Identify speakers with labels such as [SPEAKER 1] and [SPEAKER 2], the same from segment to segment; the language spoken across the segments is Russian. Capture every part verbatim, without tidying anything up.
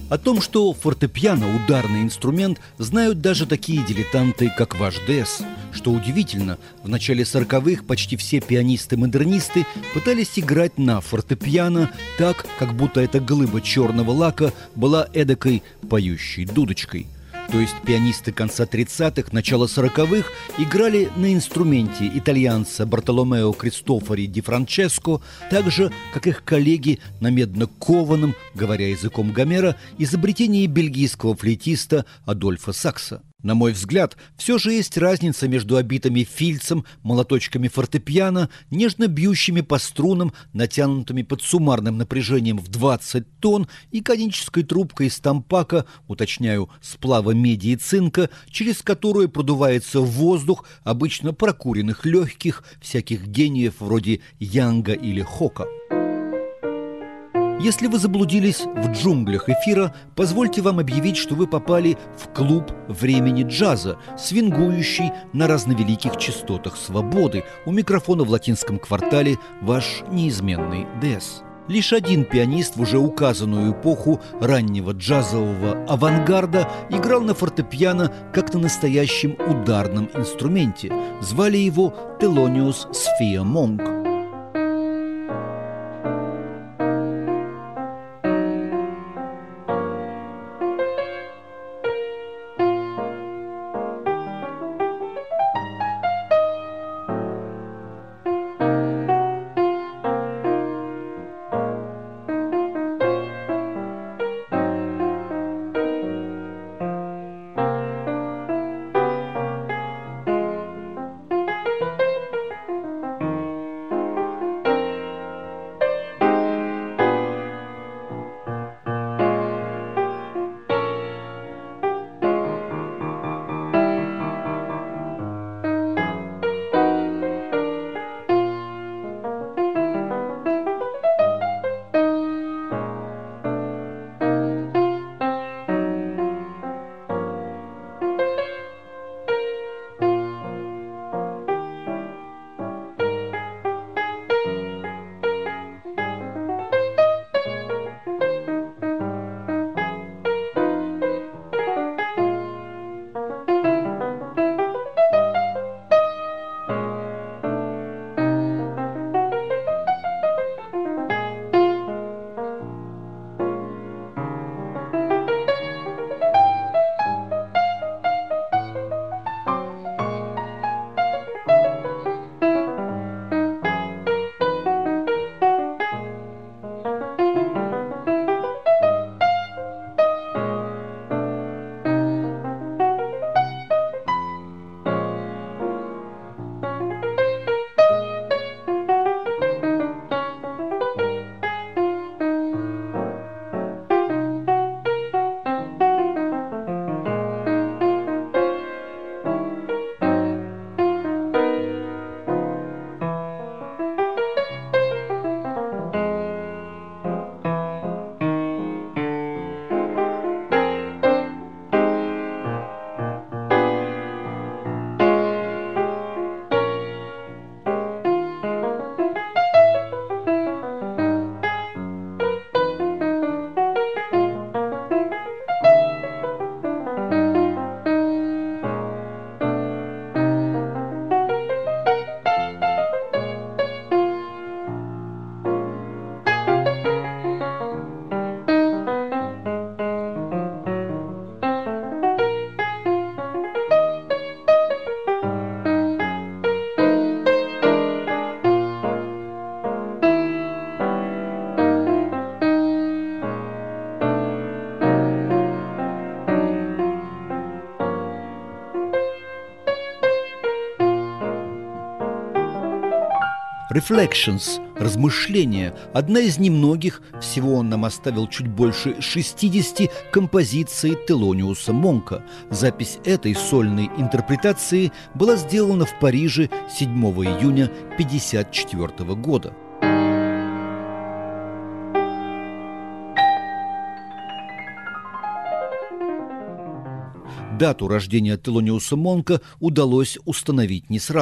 [SPEAKER 1] О том, что фортепиано – ударный инструмент, знают даже такие дилетанты, как ваш Дэс. Что удивительно, в начале сороковых почти все пианисты-модернисты пытались играть на фортепиано так, как будто эта глыба черного лака была эдакой поющей дудочкой. То есть пианисты конца тридцатых, начала сороковых играли на инструменте итальянца Бартоломео Кристофори ди Франческо, так же, как их коллеги на медно-кованом, говоря языком Гомера, изобретении бельгийского флейтиста Адольфа Сакса. На мой взгляд, все же есть разница между обитыми фильцем, молоточками фортепиано, нежно бьющими по струнам, натянутыми под суммарным напряжением в двадцать тонн, и конической трубкой из тампака, уточняю, сплава меди и цинка, через которую продувается воздух обычно прокуренных легких всяких гениев вроде Янга или Хока. Если вы заблудились в джунглях эфира, позвольте вам объявить, что вы попали в клуб времени джаза, свингующий на разновеликих частотах свободы. У микрофона в латинском квартале ваш неизменный Дэс. Лишь один пианист в уже указанную эпоху раннего джазового авангарда играл на фортепиано как на настоящем ударном инструменте. Звали его Телониус Сфия Монк. Reflections – размышления, одна из немногих, всего он нам оставил чуть больше шестидесяти композиций Телониуса Монка. Запись этой сольной интерпретации была сделана в Париже седьмого июня тысяча девятьсот пятьдесят четвёртого года. Дату рождения Телониуса Монка удалось установить не сразу.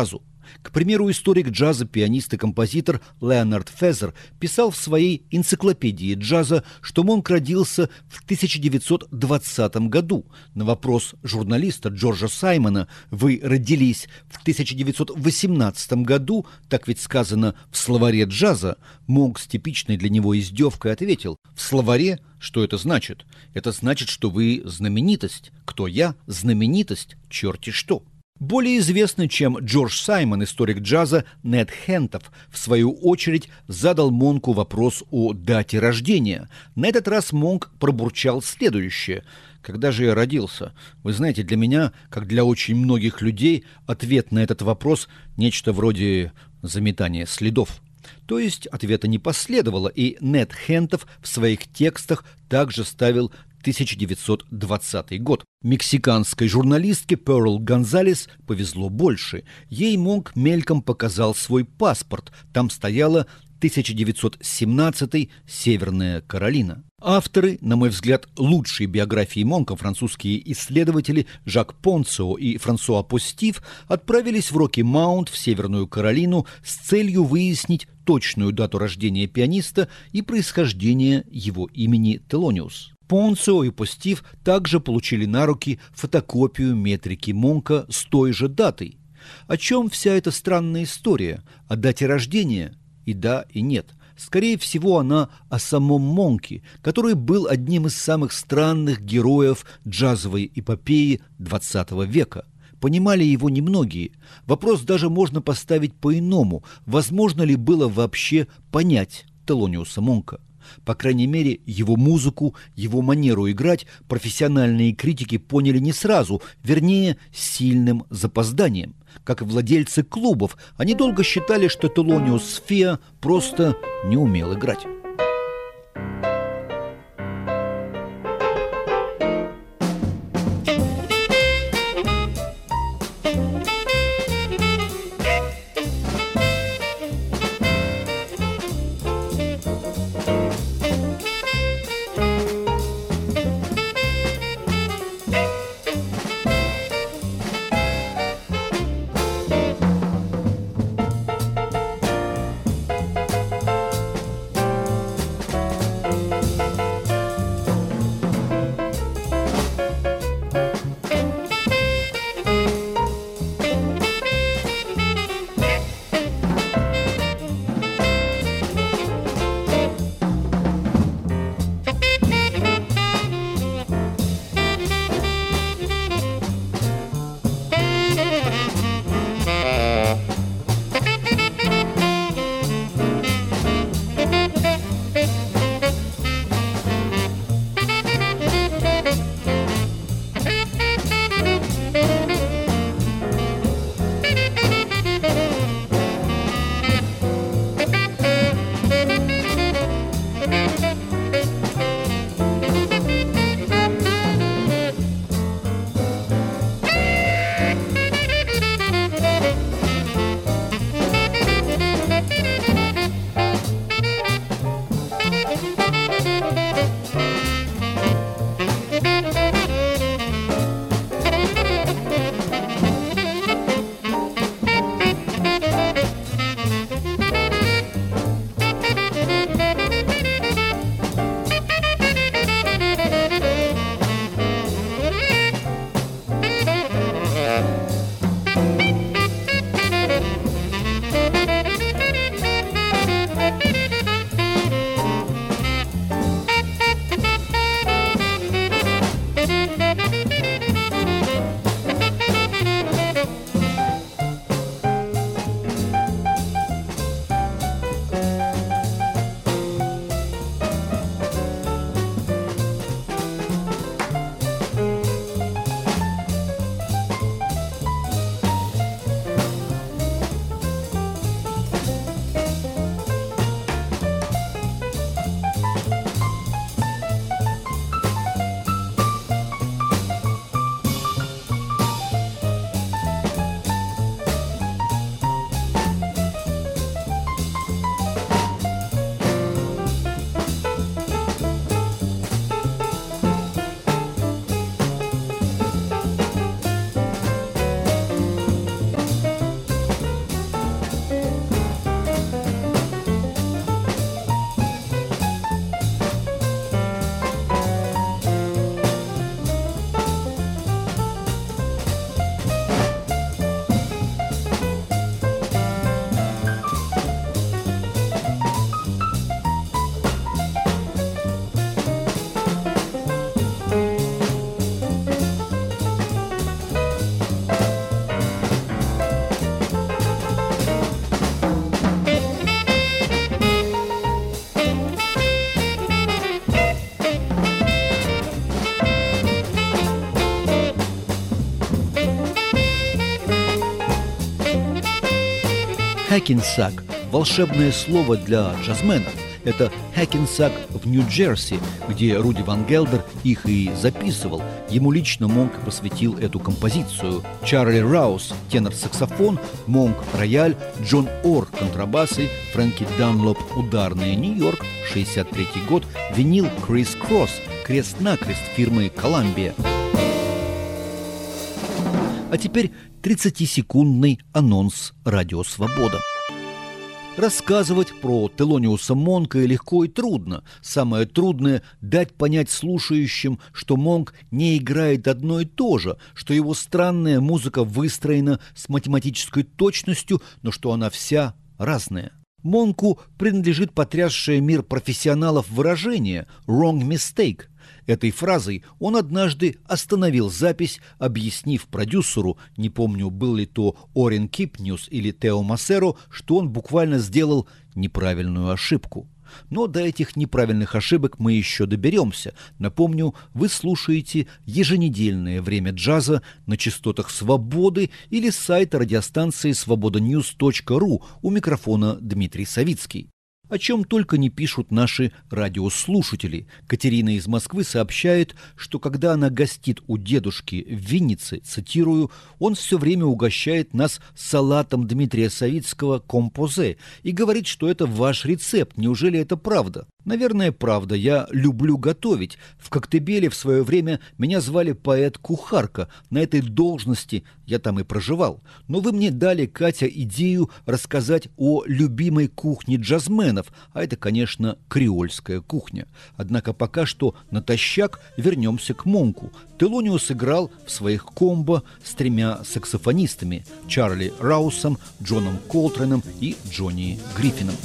[SPEAKER 1] К примеру, историк джаза, пианист и композитор Леонард Фезер писал в своей энциклопедии джаза, что Монк родился в тысяча девятьсот двадцатом году. На вопрос журналиста Джорджа Саймона «Вы родились в тысяча девятьсот восемнадцатом году?» Так ведь сказано в словаре джаза. Монк с типичной для него издевкой ответил: «В словаре? Что это значит? Это значит, что вы знаменитость. Кто я? Знаменитость. Черти что!» Более известный, чем Джордж Саймон, историк джаза Нед Хентов, в свою очередь, задал Монку вопрос о дате рождения. На этот раз Монк пробурчал следующее: «Когда же я родился? Вы знаете, для меня, как для очень многих людей, ответ на этот вопрос – нечто вроде заметания следов». То есть ответа не последовало, и Нед Хентов в своих текстах также ставил тысяча девятьсот двадцатый год. Мексиканской журналистке Перл Гонзалес повезло больше. Ей Монк мельком показал свой паспорт. Там стояло тысяча девятьсот семнадцатый, Северная Каролина. Авторы, на мой взгляд, лучшей биографии Монка, французские исследователи Жак Понцио и Франсуа Постив, отправились в Рокки-Маунт в Северную Каролину с целью выяснить точную дату рождения пианиста и происхождение его имени Телониус. Понцио и Постив также получили на руки фотокопию метрики Монка с той же датой. О чем вся эта странная история? О дате рождения? И да, и нет. Скорее всего, она о самом Монке, который был одним из самых странных героев джазовой эпопеи двадцатого века. Понимали его немногие. Вопрос даже можно поставить по-иному. Возможно ли было вообще понять Телониуса Монка? По крайней мере, его музыку, его манеру играть профессиональные критики поняли не сразу, вернее, с сильным запозданием. Как и владельцы клубов, они долго считали, что Телониус Феа просто не умел играть. Hackensack – волшебное слово для джазмена. Это Hackensack в Нью-Джерси, где Руди Ван Гелдер их и записывал. Ему лично Монк посвятил эту композицию. Чарли Раус – тенор-саксофон, Монк – рояль, Джон Ор – контрабасы, Фрэнки Данлоп – ударные, Нью-Йорк, шестьдесят третий год, винил Крис Кросс, крест-накрест фирмы «Коламбия». А теперь тридцатисекундный анонс «Радио Свобода». Рассказывать про Телониуса Монка легко и трудно. Самое трудное – дать понять слушающим, что Монк не играет одно и то же, что его странная музыка выстроена с математической точностью, но что она вся разная. Монку принадлежит потрясшее мир профессионалов выражение «wrong mistake». Этой фразой он однажды остановил запись, объяснив продюсеру, не помню, был ли то Орен Кипниус или Тео Массеро, что он буквально сделал неправильную ошибку. Но до этих неправильных ошибок мы еще доберемся. Напомню, вы слушаете еженедельное «Время джаза» на частотах «Свободы» или с сайта радиостанции свобода ньюс точка ру. У микрофона Дмитрий Савицкий. О чем только не пишут наши радиослушатели. Катерина из Москвы сообщает, что когда она гостит у дедушки в Виннице, цитирую, он все время угощает нас салатом Дмитрия Савицкого «Композе» и говорит, что это ваш рецепт. Неужели это правда? Наверное, правда. Я люблю готовить. В Коктебеле в свое время меня звали поэт-кухарка. На этой должности я там и проживал. Но вы мне дали, Катя, идею рассказать о любимой кухне джазменов. А это, конечно, креольская кухня. Однако пока что натощак вернемся к Монку. Телониус играл в своих комбо с тремя саксофонистами – Чарли Раусом, Джоном Колтреном и Джонни Гриффином.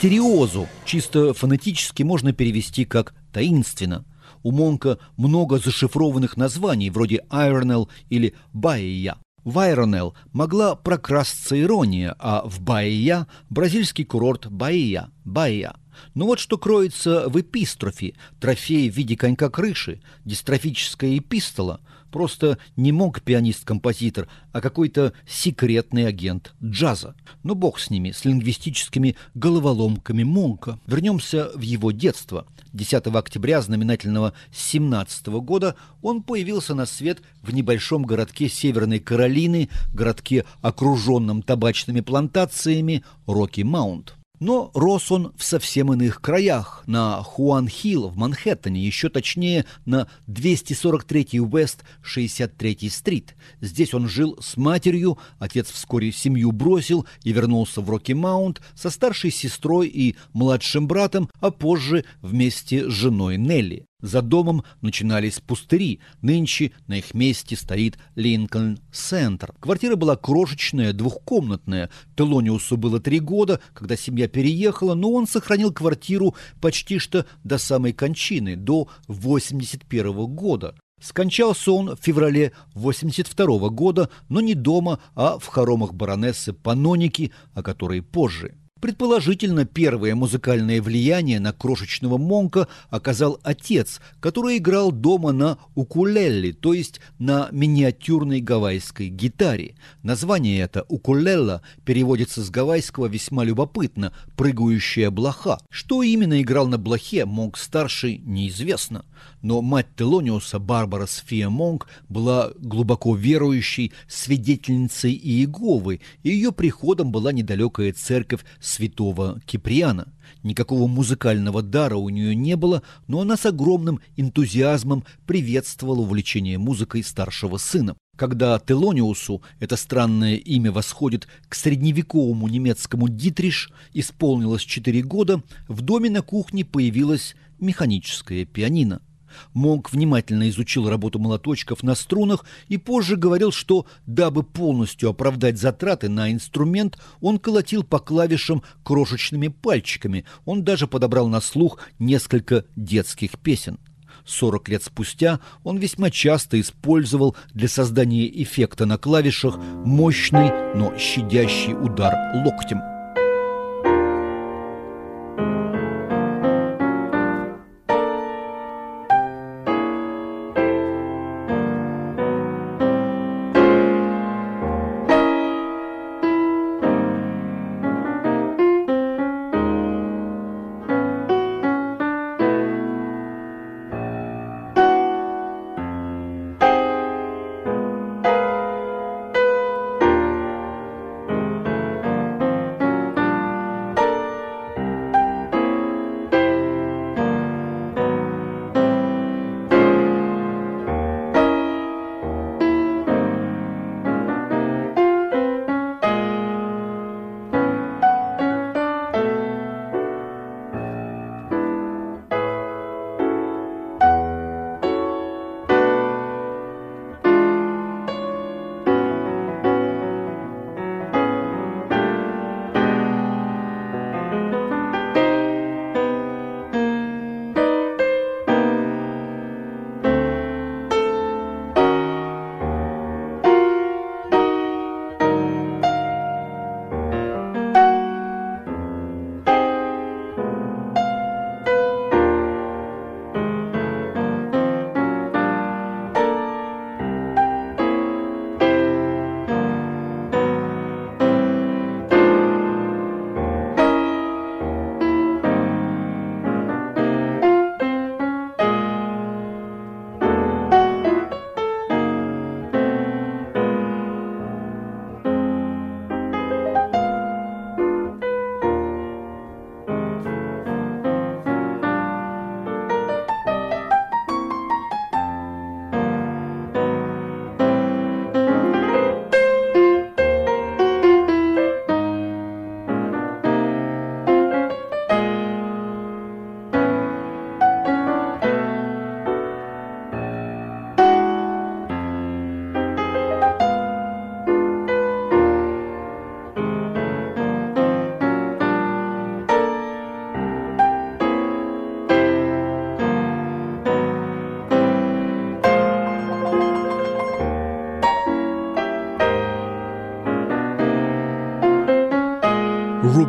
[SPEAKER 1] мистериозу чисто фонетически можно перевести как «таинственно». У Монка много зашифрованных названий, вроде Айронелл или Баия. В Айронелл могла прокрасться ирония, а в Баия – бразильский курорт Баия, Баия. Но вот что кроется в эпистрофе, трофей в виде конька-крыши, дистрофическая эпистола, просто не мог пианист-композитор, а какой-то секретный агент джаза. Но бог с ними, с лингвистическими головоломками Монка. Вернемся в его детство. десятого октября знаменательного семнадцатого года он появился на свет в небольшом городке Северной Каролины, городке, окруженном табачными плантациями, Рокки-Маунт. Но рос он в совсем иных краях, на Хуан-Хилл в Манхэттене, еще точнее на двести сорок третий Уэст шестьдесят третьей стрит. Здесь он жил с матерью, отец вскоре семью бросил и вернулся в Рокки-Маунт со старшей сестрой и младшим братом, а позже вместе с женой Нелли. За домом начинались пустыри. Нынче на их месте стоит Линкольн-центр. Квартира была крошечная, двухкомнатная. Телониусу было три года, когда семья переехала, но он сохранил квартиру почти что до самой кончины, до восемьдесят первого года. Скончался он в феврале восемьдесят второго года, но не дома, а в хоромах баронессы Паноники, о которой позже. Предположительно, первое музыкальное влияние на крошечного Монка оказал отец, который играл дома на укулеле, то есть на миниатюрной гавайской гитаре. Название это «укулелла» переводится с гавайского весьма любопытно – «прыгающая блоха». Что именно играл на блохе Монк-старший, неизвестно. Но мать Телониуса, Барбара София Монк, была глубоко верующей свидетельницей Иеговы, и ее приходом была недалекая церковь святого Киприана. Никакого музыкального дара у нее не было, но она с огромным энтузиазмом приветствовала увлечение музыкой старшего сына. Когда Телониусу, это странное имя восходит к средневековому немецкому Дитриш, исполнилось четыре года, в доме на кухне появилась механическая пианино. Монк внимательно изучил работу молоточков на струнах и позже говорил, что, дабы полностью оправдать затраты на инструмент, он колотил по клавишам крошечными пальчиками. Он даже подобрал на слух несколько детских песен. Сорок лет спустя он весьма часто использовал для создания эффекта на клавишах мощный, но щадящий удар локтем.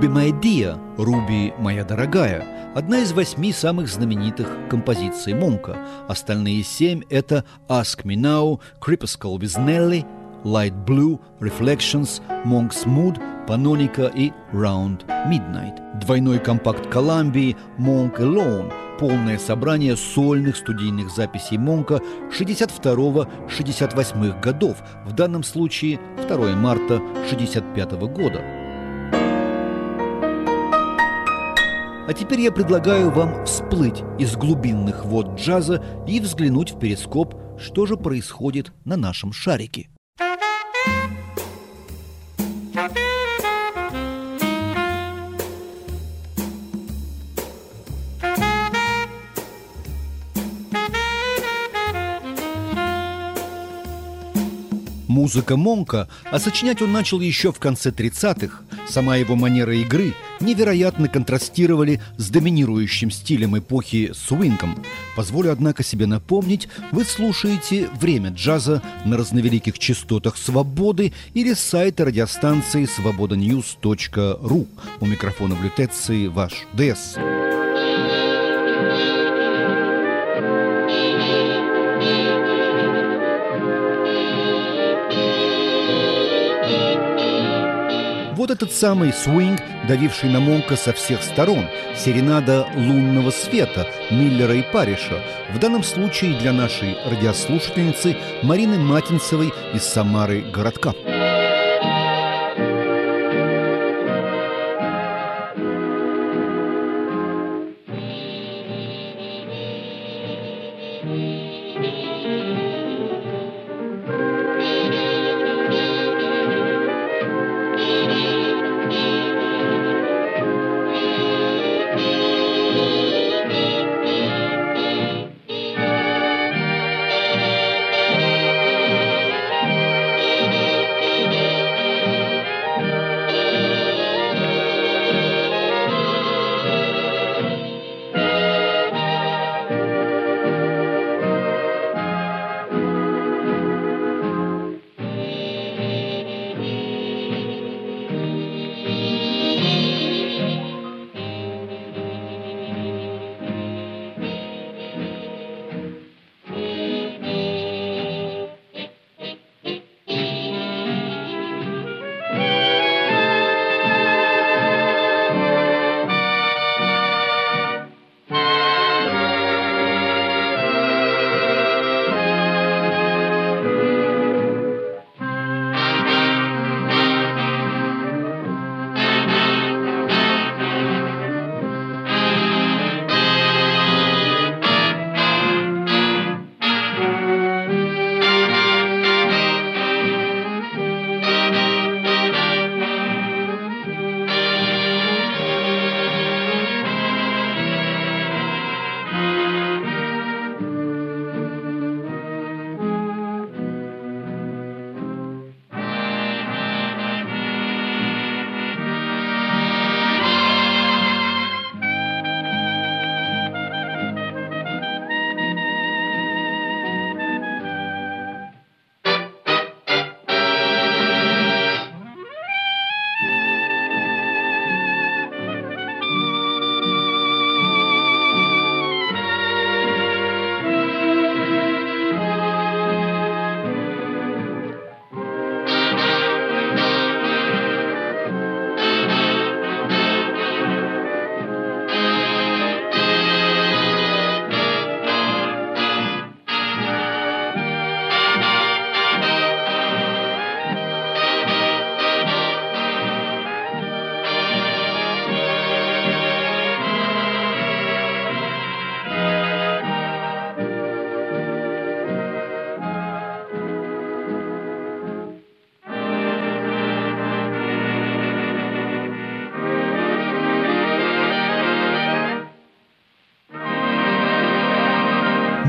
[SPEAKER 1] «Ruby My Dear» – «Руби, моя дорогая» – одна из восьми самых знаменитых композиций Монка. Остальные семь – это «Ask Me Now», «Crepuscule with Nelly», «Light Blue», «Reflections», «Monk's Mood», «Pannonica» и «Round Midnight». Двойной компакт Колумбии «Monk Alone» – полное собрание сольных студийных записей Монка шестьдесят второго — шестьдесят восьмых годов, в данном случае второго марта шестьдесят пятого года. А теперь я предлагаю вам всплыть из глубинных вод джаза и взглянуть в перископ, что же происходит на нашем шарике. Музыка Монка, а сочинять он начал еще в конце тридцатых, сама его манера игры невероятно контрастировали с доминирующим стилем эпохи свингом. Позволю, однако, себе напомнить, вы слушаете «Время джаза» на разновеликих частотах «Свободы» или с сайта радиостанции свобода ньюс точка ру. У микрофона в лютеции ваш ДЭС. Вот этот самый свинг, давивший на Монка со всех сторон, серенада лунного света Миллера и Парриша, в данном случае для нашей радиослушательницы Марины Матинцевой из Самары городка.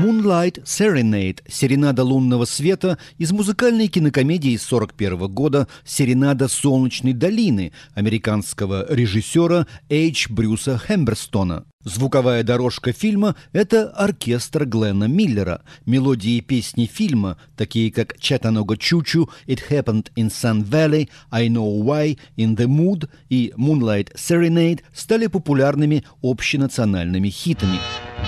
[SPEAKER 1] «Moonlight Serenade» — «Серенада лунного света» из музыкальной кинокомедии из сорок первого года «Серенада солнечной долины» американского режиссера Эйч. Брюса Хемберстона. Звуковая дорожка фильма – это оркестр Гленна Миллера. Мелодии и песни фильма, такие как «Chattanooga Choo-Choo», «It Happened in Sun Valley», «I Know Why», «In the Mood» и «Moonlight Serenade» стали популярными общенациональными хитами.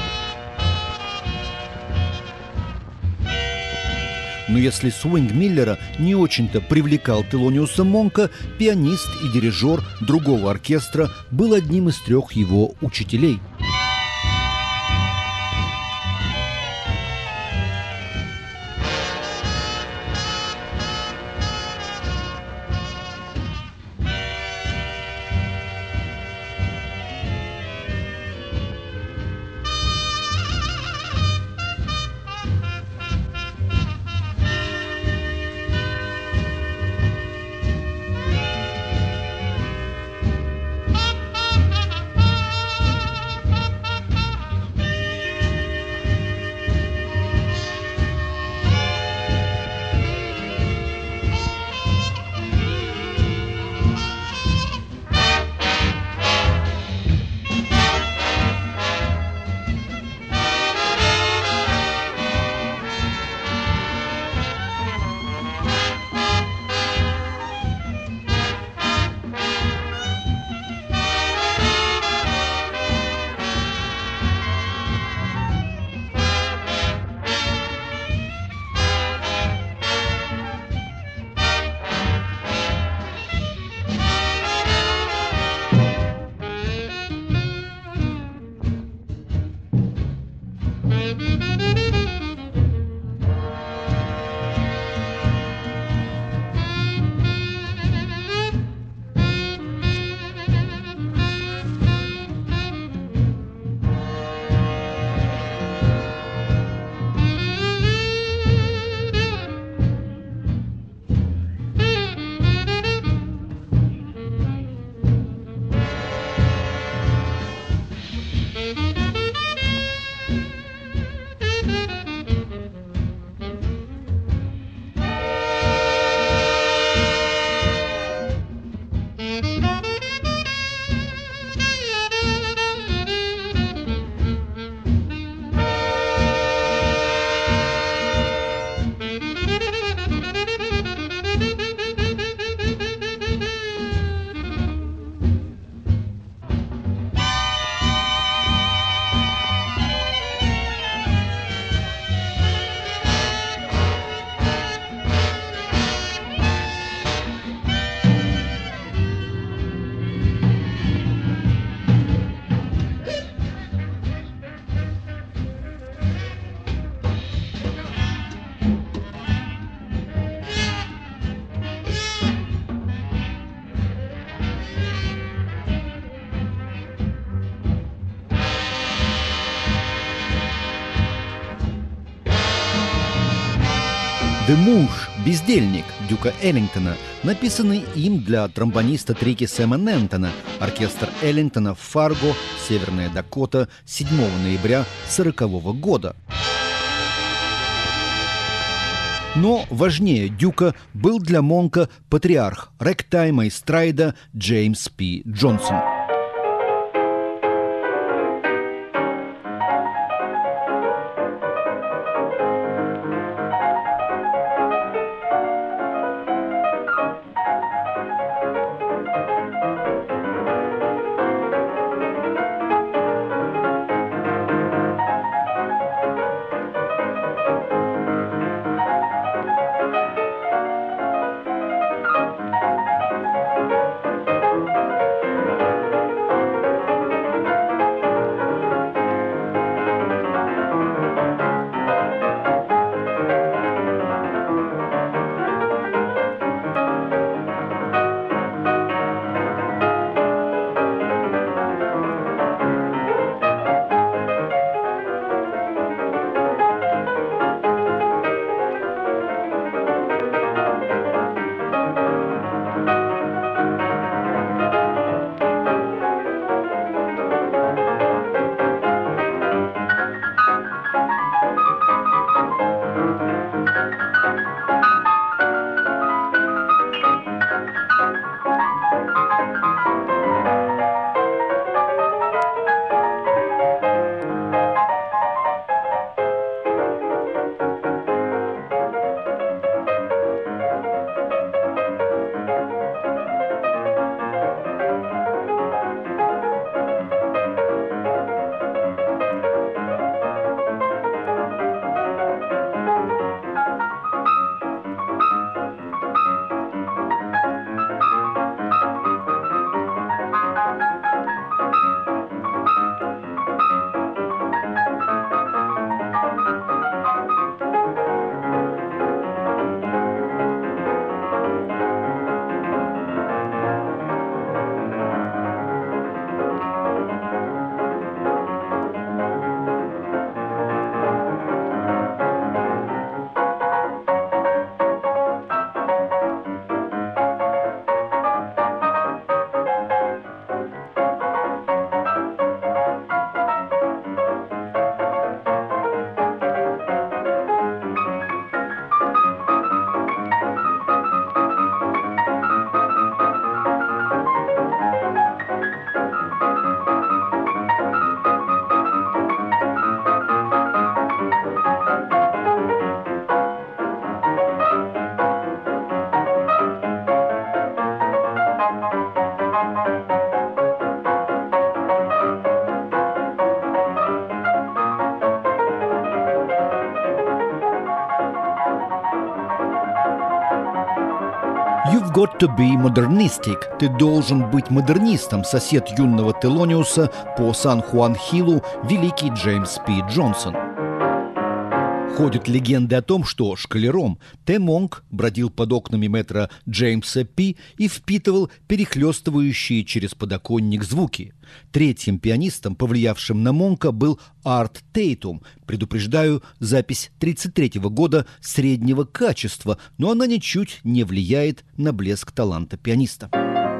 [SPEAKER 1] Но если свинг Миллера не очень-то привлекал Телониуса Монка, пианист и дирижер другого оркестра был одним из трех его учителей. «The Mush» – «Бездельник» Дюка Эллингтона, написанный им для тромбониста Трики Сэма Нэнтона, оркестр Эллингтона в Фарго, Северная Дакота, седьмого ноября сорокового года. Но важнее Дюка был для Монка патриарх рэгтайма и страйда Джеймс Пи. Джонсон. «You've got to be modernistic» – «Ты должен быть модернистом», сосед юного Телониуса по Сан-Хуан-Хиллу, великий Джеймс Пи Джонсон. Ходят легенды о том, что школяром Т. Монк бродил под окнами метра Джеймса Пи и впитывал перехлестывающие через подоконник звуки. Третьим пианистом, повлиявшим на Монка, был Арт Тейтум. Предупреждаю, запись тридцать третьего года среднего качества, но она ничуть не влияет на блеск таланта пианиста.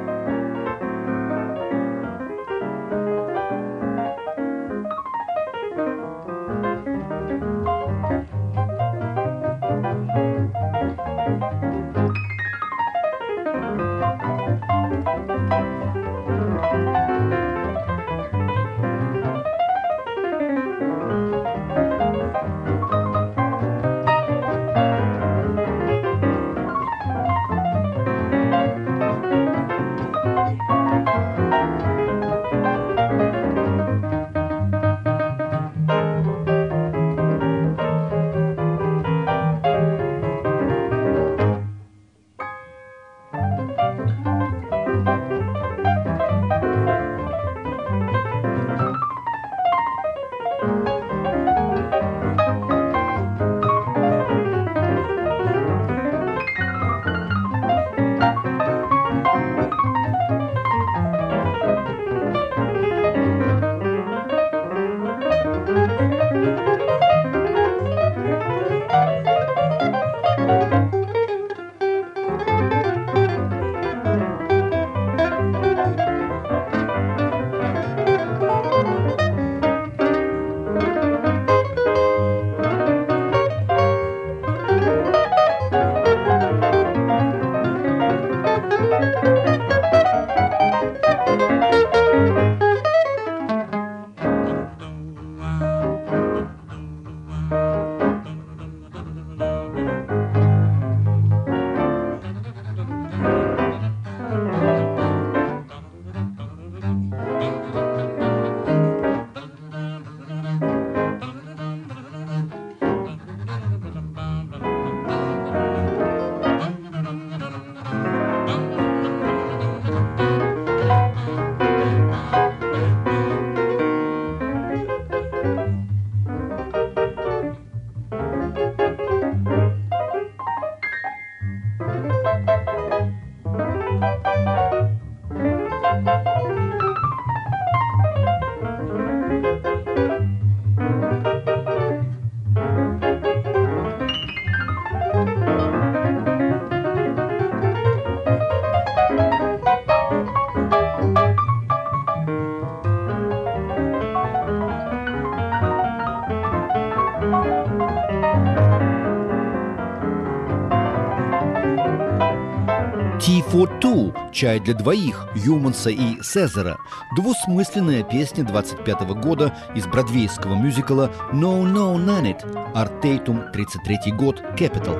[SPEAKER 1] «Tea for Two» – «Чай для двоих» Юманса и Сезара. Двусмысленная песня двадцать пятого года из бродвейского мюзикла «No, no, none it». Арт Тейтум, тридцать третий год, Capital.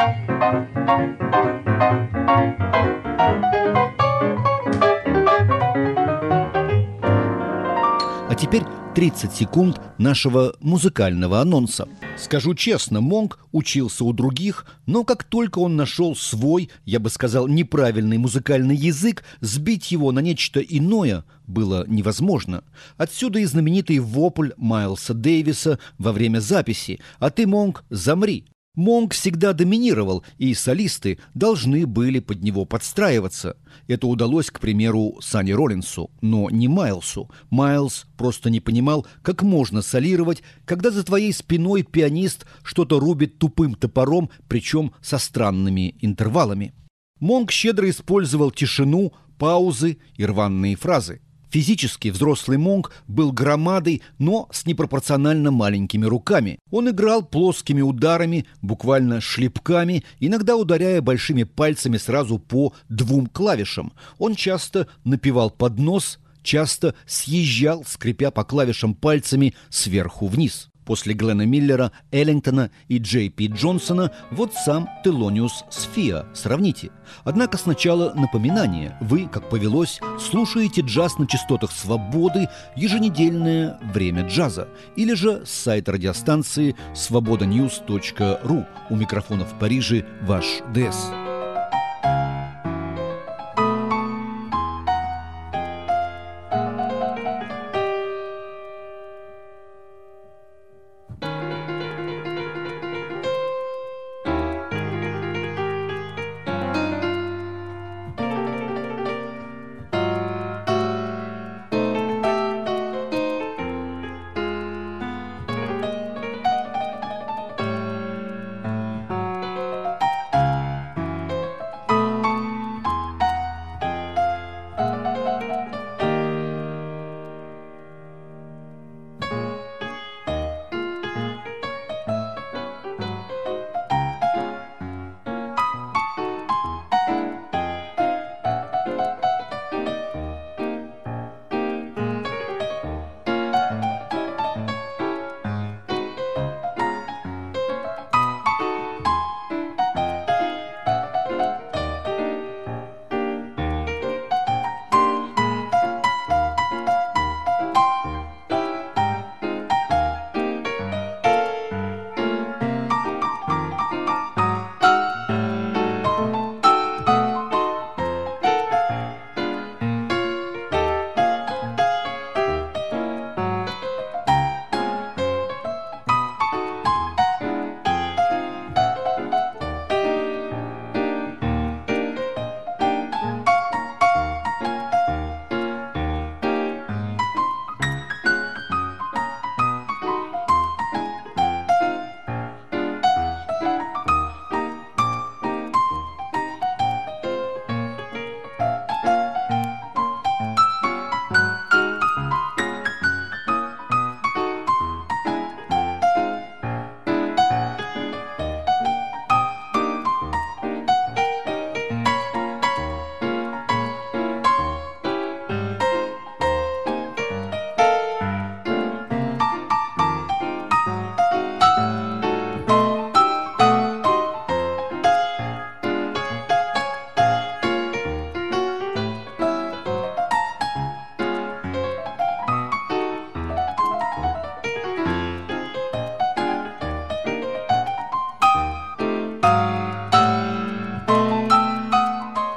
[SPEAKER 1] А теперь тридцать секунд нашего музыкального анонса. Скажу честно, Монк учился у других, но как только он нашел свой, я бы сказал, неправильный музыкальный язык, сбить его на нечто иное было невозможно. Отсюда и знаменитый вопль Майлса Дэвиса во время записи: «А ты, Монк, замри!». Монк всегда доминировал, и солисты должны были под него подстраиваться. Это удалось, к примеру, Санни Роллинсу, но не Майлсу. Майлс просто не понимал, как можно солировать, когда за твоей спиной пианист что-то рубит тупым топором, причем со странными интервалами. Монк щедро использовал тишину, паузы и рваные фразы. Физически взрослый Монк был громадой, но с непропорционально маленькими руками. Он играл плоскими ударами, буквально шлепками, иногда ударяя большими пальцами сразу по двум клавишам. Он часто напевал под нос, часто съезжал, скрипя по клавишам пальцами сверху вниз. После Глена Миллера, Эллингтона и Джей Пи Джонсона вот сам Телониус Сфиа. Сравните. Однако сначала напоминание. Вы, как повелось, слушаете джаз на частотах «Свободы», еженедельное время джаза. Или же с сайта радиостанции свобода ньюс точка ру. У микрофона в Париже ваш ДЭС.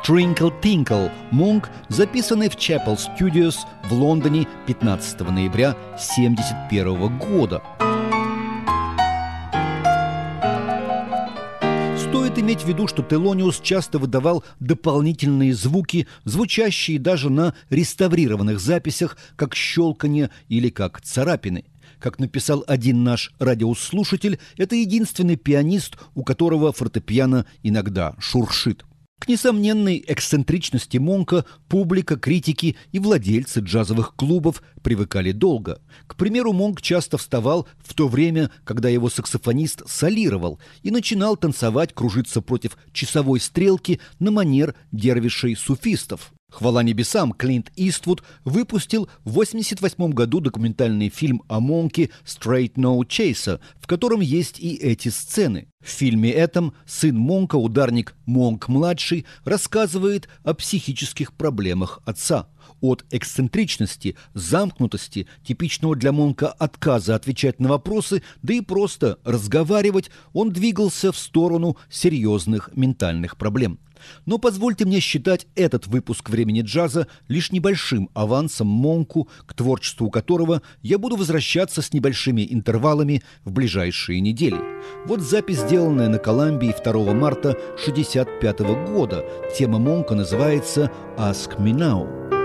[SPEAKER 1] «Twinkle Tinkle» Монк, записанный в Chapel Studios в Лондоне пятнадцатого ноября тысяча девятьсот семьдесят первого года. Стоит иметь в виду, что Телониус часто выдавал дополнительные звуки, звучащие даже на реставрированных записях, как щелканье или как царапины. Как написал один наш радиослушатель, это единственный пианист, у которого фортепиано иногда шуршит. К несомненной эксцентричности Монка публика, критики и владельцы джазовых клубов привыкали долго. К примеру, Монк часто вставал в то время, когда его саксофонист солировал, и начинал танцевать, кружиться против часовой стрелки на манер дервишей-суфистов. Хвала небесам, Клинт Иствуд выпустил в восемьдесят восьмом году документальный фильм о Монке «Straight No Chaser», в котором есть и эти сцены. В фильме этом сын Монка, ударник Монк-младший, рассказывает о психических проблемах отца. От эксцентричности, замкнутости, типичного для Монка отказа отвечать на вопросы, да и просто разговаривать, он двигался в сторону серьезных ментальных проблем. Но позвольте мне считать этот выпуск «Времени джаза» лишь небольшим авансом Монку, к творчеству которого я буду возвращаться с небольшими интервалами в ближайшие недели. Вот запись, сделанная на Колумбии второго марта тысяча девятьсот шестьдесят пятого года. Тема Монка называется «Ask Me Now».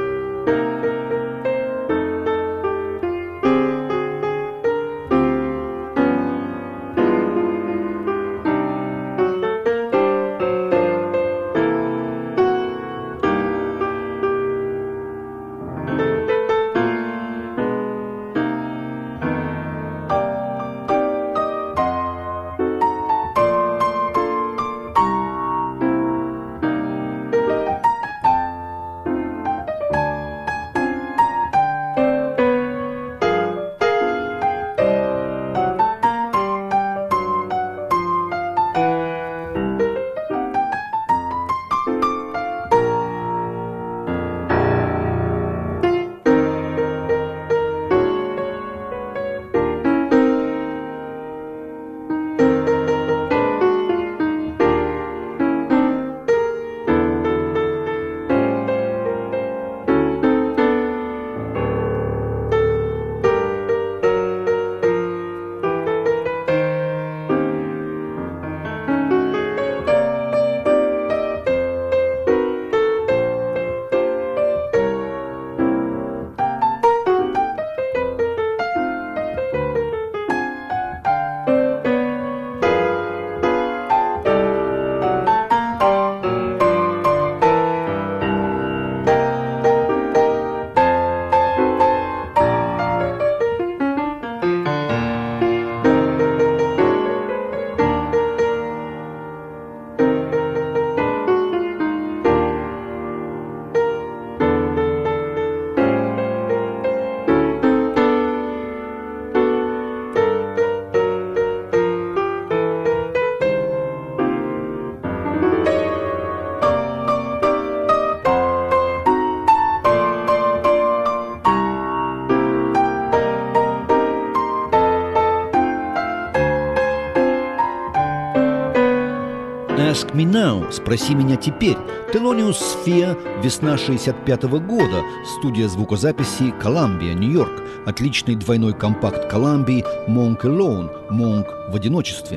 [SPEAKER 1] «Ask Me Now» – «Спроси меня теперь». Телониус Сфия, весна шестьдесят пятого года, студия звукозаписи «Колумбия», Нью-Йорк, отличный двойной компакт Колумбии «Monk Alone» – «Монк в одиночестве».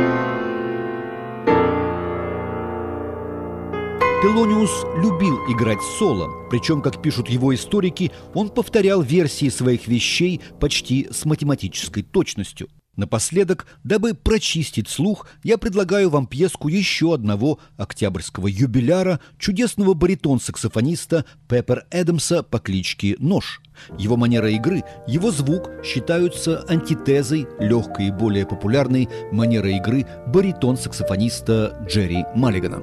[SPEAKER 1] Телониус любил играть соло, причем, как пишут его историки, он повторял версии своих вещей почти с математической точностью. Напоследок, дабы прочистить слух, я предлагаю вам пьеску еще одного октябрьского юбиляра, чудесного баритон-саксофониста Пеппер Эдамса по кличке Нож. Его манера игры, его звук считаются антитезой легкой и более популярной манеры игры баритон-саксофониста Джерри Маллигана.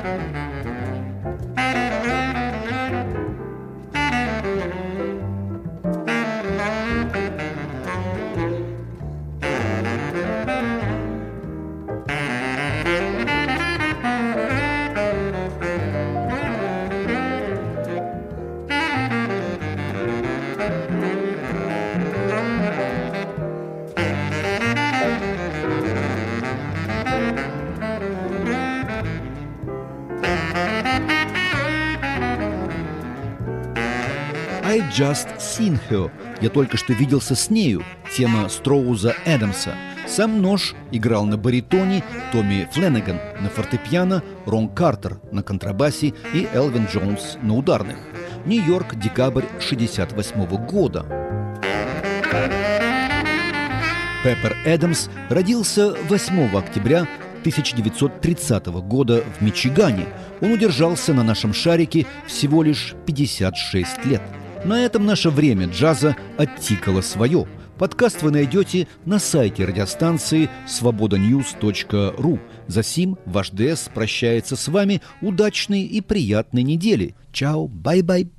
[SPEAKER 1] I Just Seen Her. Я только что виделся с нею. Тема Строуза Эдамса. Сам Нож играл на баритоне, Томми Фленнеган на фортепиано, Рон Картер на контрабасе и Элвин Джонс на ударных. Нью-Йорк, декабрь шестьдесят восьмого года. Пеппер Эдамс родился восьмого октября тысяча девятьсот тридцатого года в Мичигане. Он удержался на нашем шарике всего лишь пятьдесят шесть лет. На этом наше время джаза оттикало свое. Подкаст вы найдете на сайте радиостанции свобода ньюс точка ру. Засим ваш ДС прощается с вами. Удачной и приятной недели. Чао, бай-бай.